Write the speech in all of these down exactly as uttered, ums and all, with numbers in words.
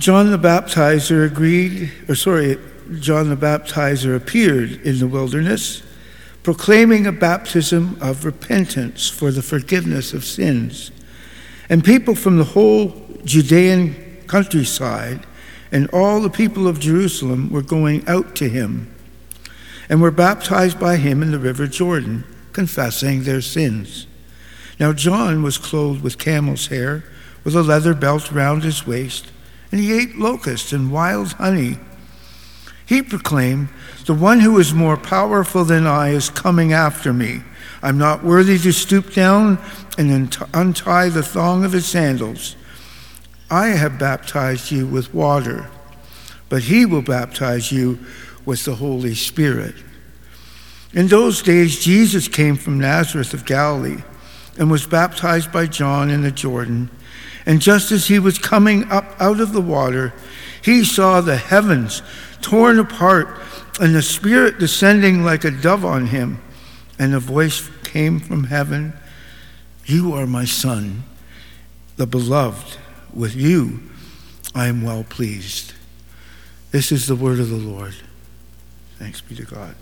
John the Baptizer agreed, or sorry, John the Baptizer appeared in the wilderness, proclaiming a baptism of repentance for the forgiveness of sins. And people from the whole Judean countryside and all the people of Jerusalem were going out to him and were baptized by him in the river Jordan, confessing their sins. Now John was clothed with camel's hair, with a leather belt round his waist, and he ate locusts and wild honey. He proclaimed, "The one who is more powerful than I is coming after me. I'm not worthy to stoop down and untie the thong of his sandals. I have baptized you with water, but he will baptize you with the Holy Spirit." In those days, Jesus came from Nazareth of Galilee and was baptized by John in the Jordan. And just as he was coming up out of the water, he saw the heavens torn apart and the Spirit descending like a dove on him. And a voice came from heaven, "You are my Son, the beloved. With you I am well pleased." This is the word of the Lord. Thanks be to God.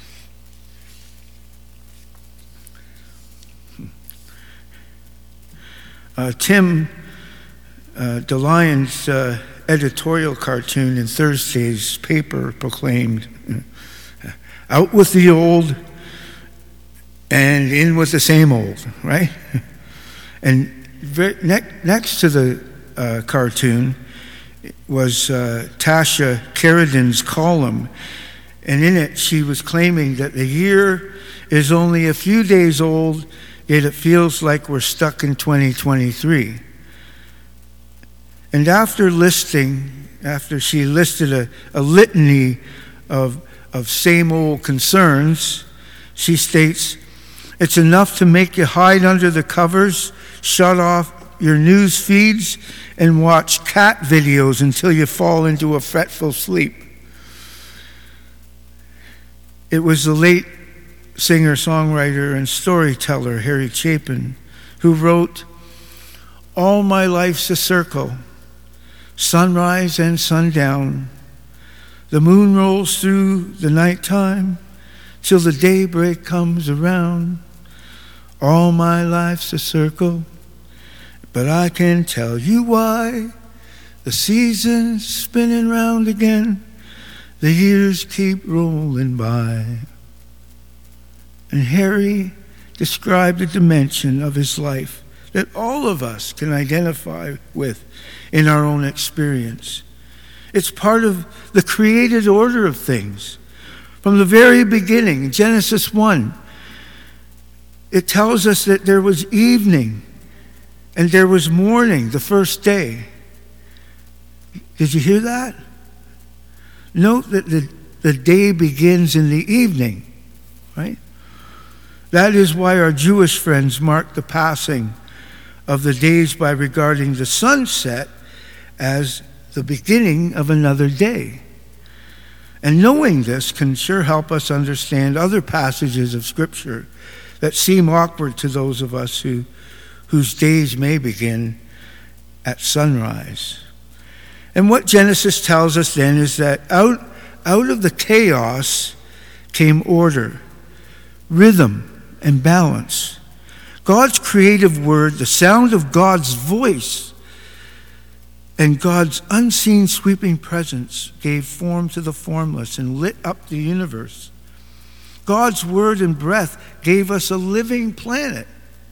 Uh, Tim uh, DeLion's uh, editorial cartoon in Thursday's paper proclaimed, "Out with the old and in with the same old," right? And very, ne- next to the uh, cartoon was uh, Tasha Carradin's column, and in it she was claiming that the year is only a few days old, yet it feels like we're stuck in twenty twenty-three. And after listing, after she listed a, a litany of, of same old concerns, she states, "It's enough to make you hide under the covers, shut off your news feeds, and watch cat videos until you fall into a fretful sleep." It was the late singer-songwriter and storyteller Harry Chapin who wrote, "All my life's a circle, sunrise and sundown. The moon rolls through the nighttime till the daybreak comes around. All my life's a circle, but I can tell you why. The seasons spinning round again, the years keep rolling by." And Harry described a dimension of his life that all of us can identify with in our own experience. It's part of the created order of things. From the very beginning, Genesis one, it tells us that there was evening and there was morning the first day. Did you hear that? Note that the, the day begins in the evening, right? That is why our Jewish friends mark the passing of the days by regarding the sunset as the beginning of another day. And knowing this can sure help us understand other passages of Scripture that seem awkward to those of us who, whose days may begin at sunrise. And what Genesis tells us then is that out, out of the chaos came order, rhythm, and balance. God's creative word, the sound of God's voice, and God's unseen sweeping presence gave form to the formless and lit up the universe. God's word and breath gave us a living planet.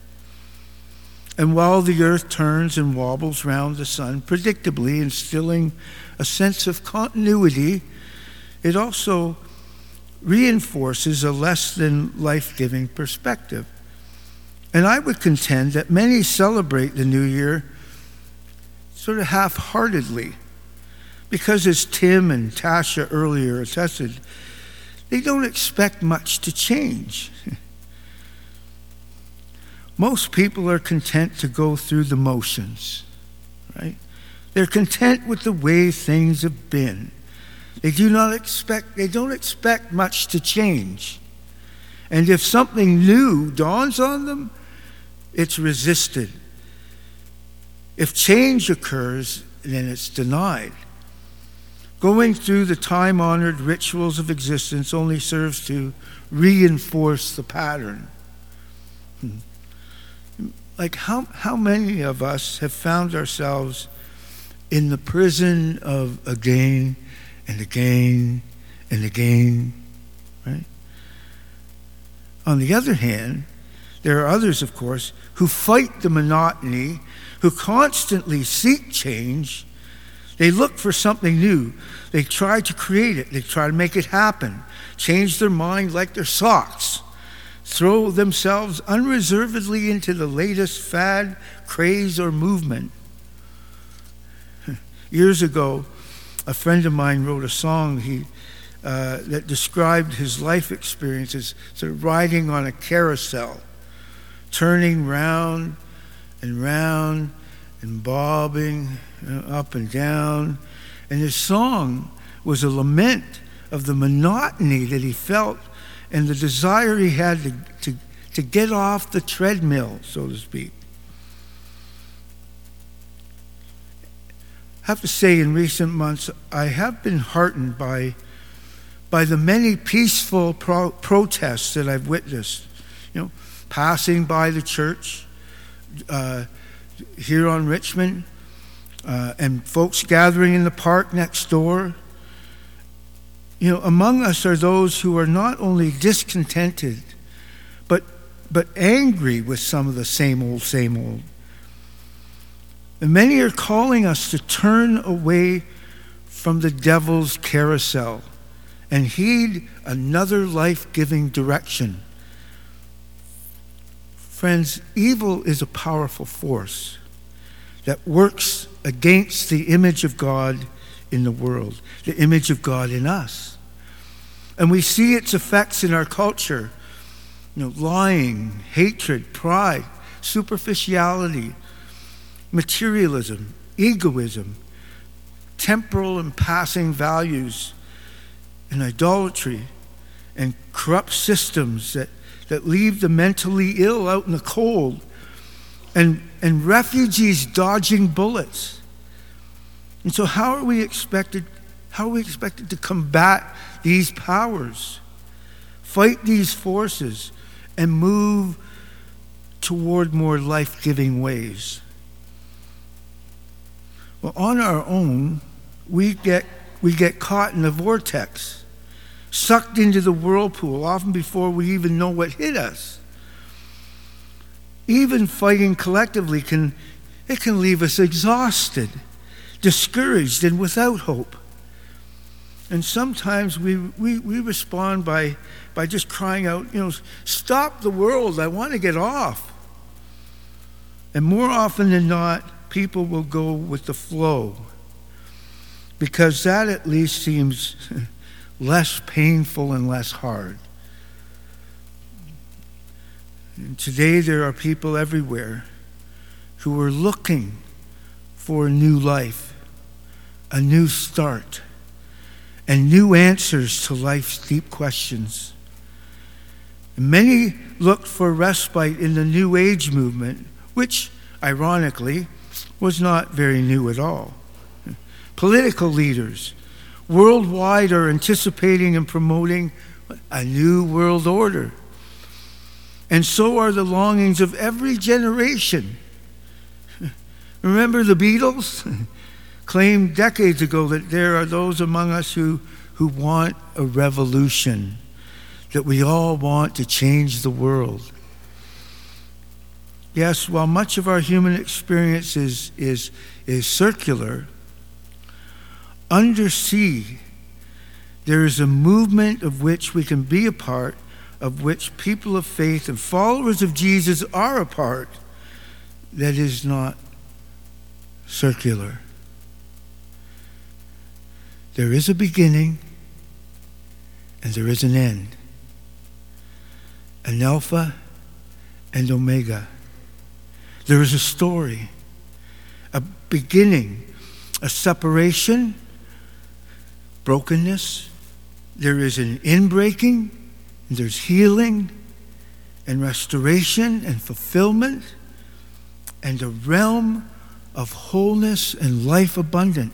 And while the earth turns and wobbles round the sun, predictably instilling a sense of continuity, it also reinforces a less than life-giving perspective. And I would contend that many celebrate the new year sort of half-heartedly, because as Tim and Tasha earlier attested, they don't expect much to change. Most people are content to go through the motions, right? They're content with the way things have been. They do not expect, they don't expect much to change. And if something new dawns on them, it's resisted. If change occurs, then it's denied. Going through the time-honored rituals of existence only serves to reinforce the pattern. Like how, how many of us have found ourselves in the prison of again and again and again, right? On the other hand, there are others, of course, who fight the monotony, who constantly seek change. They look for something new. They try to create it. They try to make it happen. Change their mind like their socks. Throw themselves unreservedly into the latest fad, craze, or movement. Years ago, a friend of mine wrote a song he, uh, that described his life experiences, sort of riding on a carousel, turning round and round and bobbing you know, up and down. And his song was a lament of the monotony that he felt and the desire he had to, to, to get off the treadmill, so to speak. I have to say, in recent months, I have been heartened by, by the many peaceful pro- protests that I've witnessed. You know, passing by the church uh, here on Richmond, uh, and folks gathering in the park next door. You know, among us are those who are not only discontented, but but angry with some of the same old, same old. And many are calling us to turn away from the devil's carousel and heed another life-giving direction. Friends, evil is a powerful force that works against the image of God in the world, the image of God in us. And we see its effects in our culture. You know, lying, hatred, pride, superficiality, materialism, egoism, temporal and passing values, and idolatry, and corrupt systems that, that leave the mentally ill out in the cold, and, and refugees dodging bullets. And so how are we expected, how are we expected to combat these powers, fight these forces, and move toward more life-giving ways? Well, on our own, we get we get caught in the vortex, sucked into the whirlpool, often before we even know what hit us. Even fighting collectively can it can leave us exhausted, discouraged, and without hope. And sometimes we, we, we respond by by just crying out, you know, stop the world, I want to get off. And more often than not, people will go with the flow, because that at least seems less painful and less hard. And today there are people everywhere who are looking for a new life, a new start, and new answers to life's deep questions. And many looked for respite in the New Age movement, which, ironically, was not very new at all. Political leaders worldwide are anticipating and promoting a new world order. And so are the longings of every generation. Remember the Beatles? Claimed decades ago that there are those among us who, who want a revolution, that we all want to change the world. Yes, while much of our human experience is, is, is circular, undersea, there is a movement of which we can be a part, of which people of faith and followers of Jesus are a part, that is not circular. There is a beginning and there is an end, an Alpha and Omega. There is a story, a beginning, a separation, brokenness. There is an inbreaking, and there's healing and restoration and fulfillment, and a realm of wholeness and life abundant.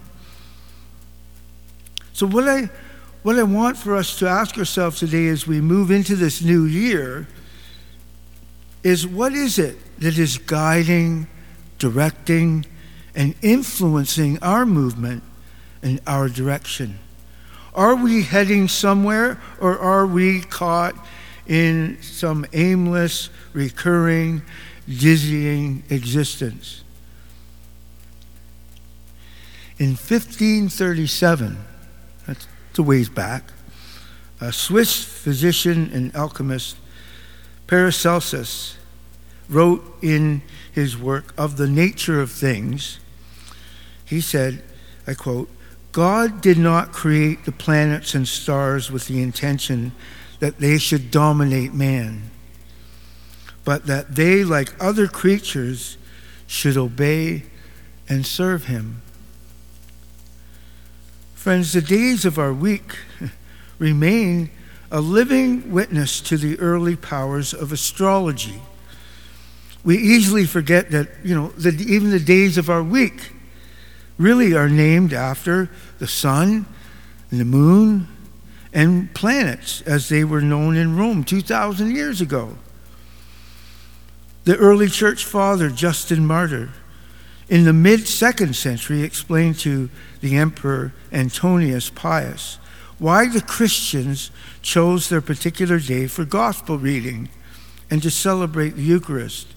So what I what I want for us to ask ourselves today as we move into this new year is, what is it that is guiding, directing, and influencing our movement and our direction? Are we heading somewhere, or are we caught in some aimless, recurring, dizzying existence? In fifteen thirty-seven, that's a ways back, a Swiss physician and alchemist, Paracelsus, wrote in his work Of the Nature of Things, he said, I quote, "God did not create the planets and stars with the intention that they should dominate man, but that they, like other creatures, should obey and serve him." Friends, the days of our week remain a living witness to the early powers of astrology. We easily forget that, you know, that even the days of our week really are named after the sun and the moon and planets as they were known in Rome two thousand years ago. The early church father, Justin Martyr, in the mid-second century, explained to the Emperor Antonius Pius why the Christians chose their particular day for gospel reading and to celebrate the Eucharist.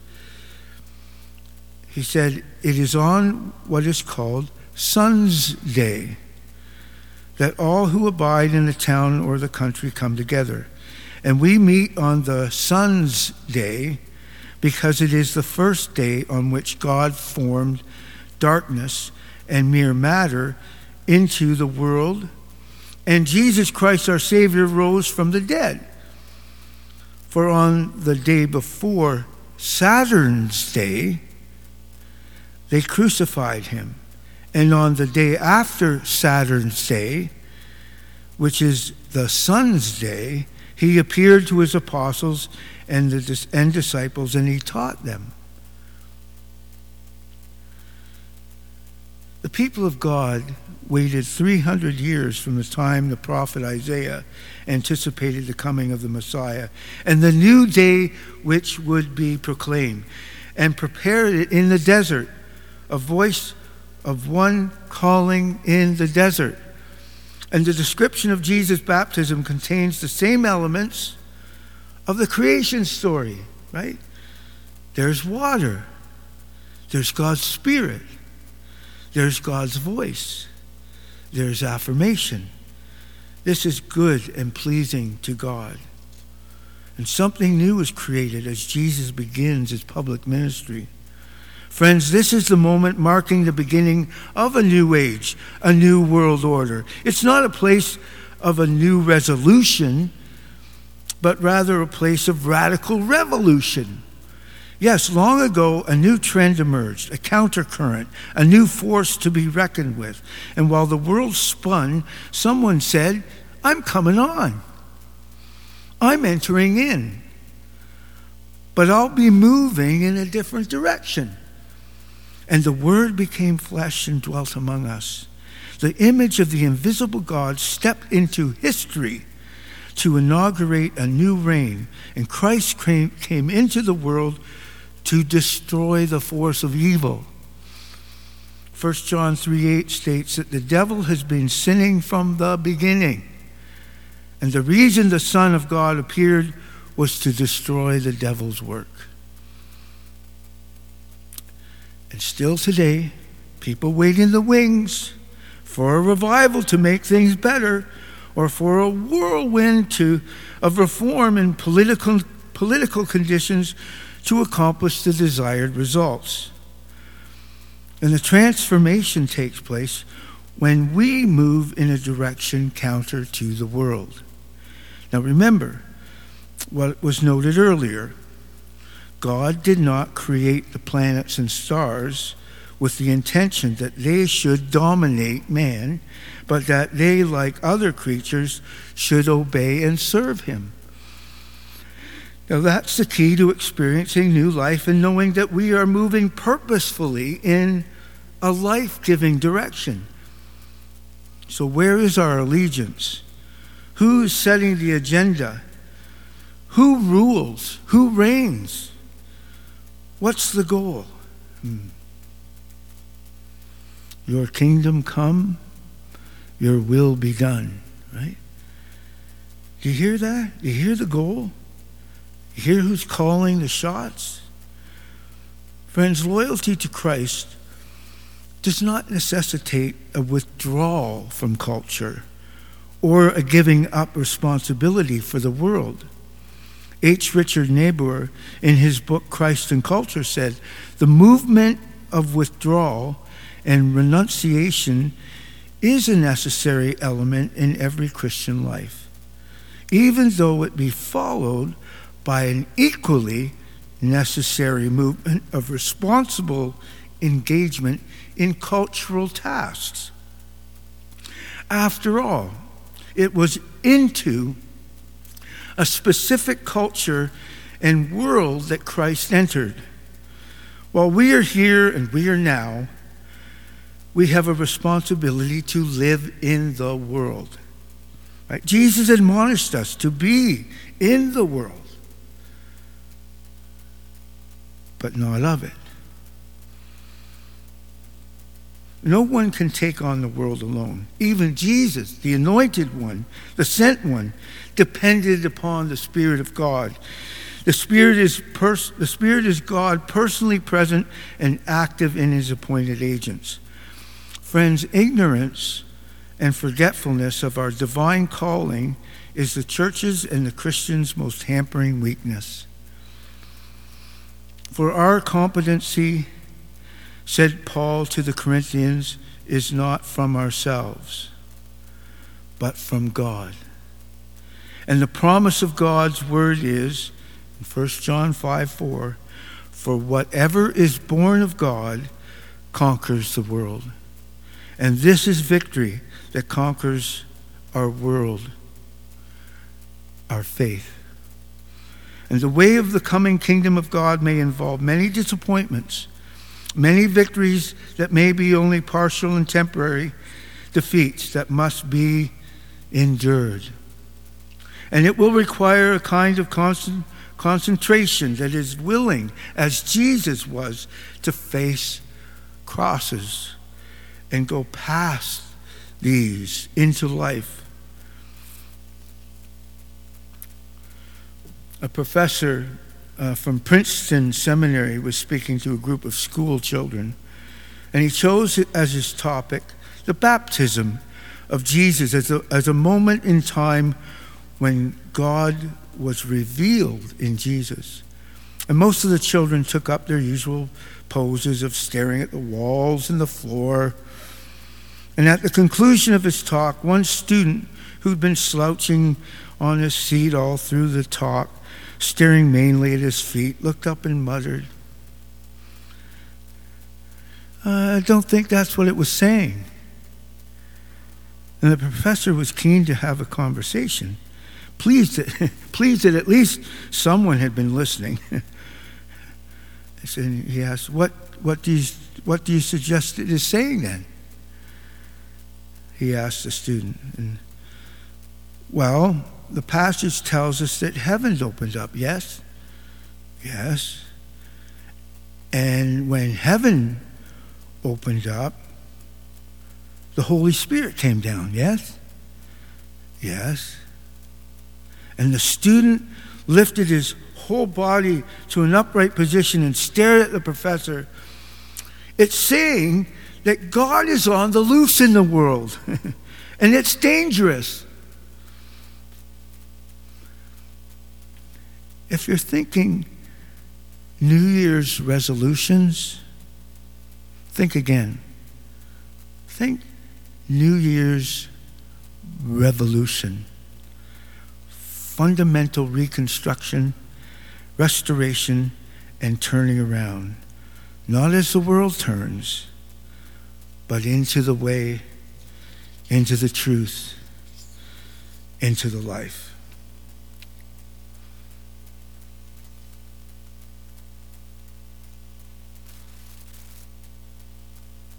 He said, "It is on what is called Sun's Day that all who abide in the town or the country come together. And we meet on the Sun's Day because it is the first day on which God formed darkness and mere matter into the world, and Jesus Christ our Savior rose from the dead. For on the day before Saturn's Day, they crucified him. And on the day after Saturn's Day, which is the Sun's Day, he appeared to his apostles and the and disciples, and he taught them." The people of God waited three hundred years from the time the prophet Isaiah anticipated the coming of the Messiah and the new day which would be proclaimed, and prepared it in the desert, a voice of one calling in the desert. And the description of Jesus' baptism contains the same elements of the creation story, right? There's water. There's God's Spirit. There's God's voice. There's affirmation. This is good and pleasing to God. And something new is created as Jesus begins his public ministry. Friends, this is the moment marking the beginning of a new age, a new world order. It's not a place of a new resolution, but rather a place of radical revolution. Yes, long ago, a new trend emerged, a countercurrent, a new force to be reckoned with. And while the world spun, someone said, "I'm coming on. I'm entering in. But I'll be moving in a different direction." And the Word became flesh and dwelt among us. The image of the invisible God stepped into history to inaugurate a new reign. And Christ came, came into the world to destroy the force of evil. First John three eight states that the devil has been sinning from the beginning. And the reason the Son of God appeared was to destroy the devil's work. And still today, people wait in the wings for a revival to make things better, or for a whirlwind to, of reform in political, political conditions to accomplish the desired results. And the transformation takes place when we move in a direction counter to the world. Now remember what was noted earlier. God did not create the planets and stars with the intention that they should dominate man, but that they, like other creatures, should obey and serve him. Now that's the key to experiencing new life and knowing that we are moving purposefully in a life-giving direction. So where is our allegiance? Who is setting the agenda? Who rules? Who reigns? What's the goal? Hmm. Your kingdom come, your will be done, right? Do you hear that? Do you hear the goal? You hear who's calling the shots? Friends, loyalty to Christ does not necessitate a withdrawal from culture or a giving up responsibility for the world. H. Richard Niebuhr, in his book Christ and Culture, said, "The movement of withdrawal and renunciation is a necessary element in every Christian life, even though it be followed by an equally necessary movement of responsible engagement in cultural tasks." After all, it was into a specific culture and world that Christ entered. While we are here and we are now, we have a responsibility to live in the world. Right? Jesus admonished us to be in the world, but not of it. No one can take on the world alone. Even Jesus, the anointed one, the sent one, depended upon the Spirit of God. The Spirit is pers- the Spirit is God personally present and active in his appointed agents. Friends, ignorance and forgetfulness of our divine calling is the church's and the Christian's most hampering weakness. For our competency, said Paul to the Corinthians, is not from ourselves, but from God. And the promise of God's word is, in First John five four, for whatever is born of God conquers the world. And this is victory that conquers our world, our faith. And the way of the coming kingdom of God may involve many disappointments, many victories that may be only partial and temporary, defeats that must be endured. And it will require a kind of constant concentration that is willing, as Jesus was, to face crosses and go past these into life. A professor uh, from Princeton Seminary was speaking to a group of school children, and he chose as his topic the baptism of Jesus as a, as a moment in time when God was revealed in Jesus. And most of the children took up their usual poses of staring at the walls and the floor. And at the conclusion of his talk, one student who'd been slouching on his seat all through the talk, staring mainly at his feet, looked up and muttered, I don't think that's what it was saying. And the professor was keen to have a conversation, pleased that, pleased that at least someone had been listening. And he asked, what, what, do you, what do you suggest it is saying then? He asked the student. And, well, the passage tells us that heaven's opened up, yes? Yes. And when heaven opened up, the Holy Spirit came down, yes? Yes. And the student lifted his whole body to an upright position and stared at the professor. It's saying that God is on the loose in the world, and it's dangerous. If you're thinking New Year's resolutions, think again. Think New Year's revolution. Fundamental reconstruction, restoration, and turning around. Not as the world turns, but into the way, into the truth, into the life.